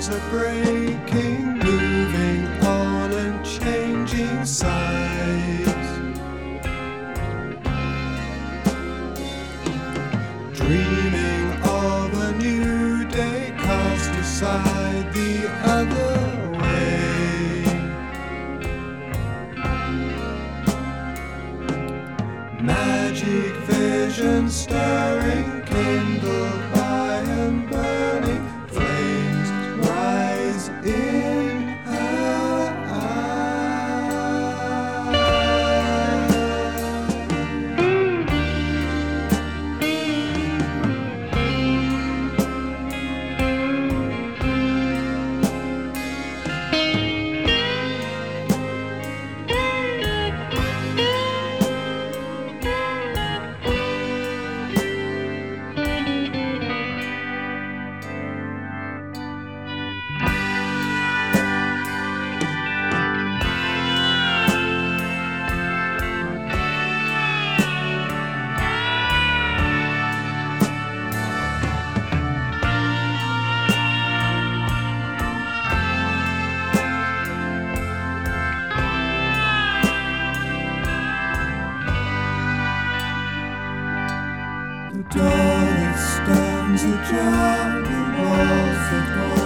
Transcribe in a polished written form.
winds are breaking, moving on and changing sides. Dreaming of a new day, cast aside the other way. Magic vision stirring, kindled by and burning flames rise in her eyes. The door that stands ajar, the walls that